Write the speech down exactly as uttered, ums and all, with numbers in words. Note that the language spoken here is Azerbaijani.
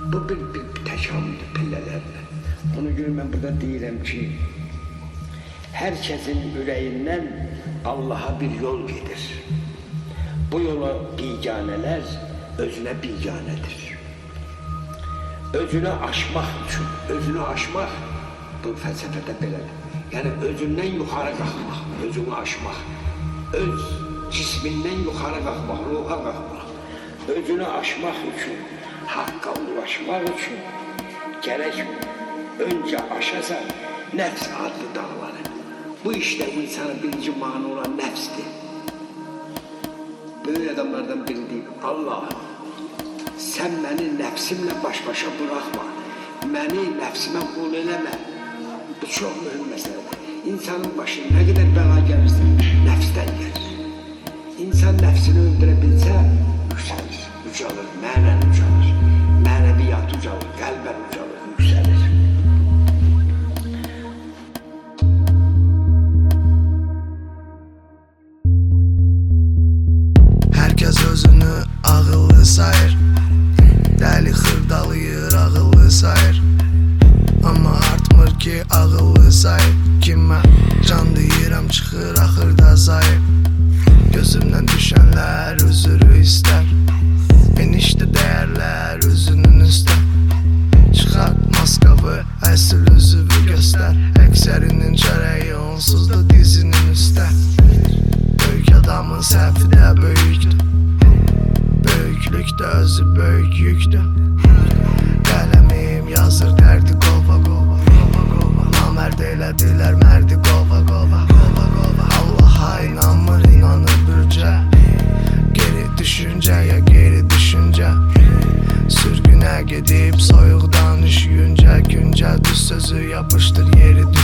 Bu bir, bir, bir təkamüldür pillələrlə. Ona görə mən burada deyirəm ki, hər kəsin ürəyindən Allaha bir yol gedir. Bu yola biganələr özünə biganədir. Özünü aşmaq üçün, özünü aşmaq bu fəlsəfədə belədir. Yəni özündən yuxarı qalxmaq, özünü aşmaq, öz cismindən yuxarı qalxmaq, ruha qalxmaq, özünü aşmaq üçün, haqqa ulaşmaq üçün gərək öncə aşasan nəfs adlı dağları. Bu işdə bu insana birinci mani olan nəfsdir. Böyük adamlardan biri deyib, Allah, sən məni nəfsimlə baş-başa bıraxma, məni nəfsimə qul eləmə. Bu çox mühüm məsələdir. İnsanın başına nə qədər bəla gəlirsə, nəfsdən gəlir. İnsan nəfsini öldürə bilsə, yüksəlir, ucalır, mənən ucalır, mənəviyyat ucalır, qəlbən ucalır, yüksəlir. Herkes özünü ağıllı sayır, dəli xırdalayır, ağıllı sayır. Amma artmır ki ağıllı sayır. Kimə can deyirəm çıxır axırda sayır. Gözümdən düşənlər özürü istər, enişdə dəyərlər özünün üstə. Çıxart maskavı, əsl özüvü göstər. Əksərinin çərəyi onsuz da dizinin üstə. Böyük adamın səhvi də böyükdür, böyüklük də özü böyük yükdür. Qələmim yazır dərdi qova qova, namərd elədilər mərdi qova qova. Allaha inanmır, inanır bürcə, geri düşüncəyə geri düşüncə. Sürgünə gedib soyuqdan üşüyüncə, güncə düz sözü yapışdır yeri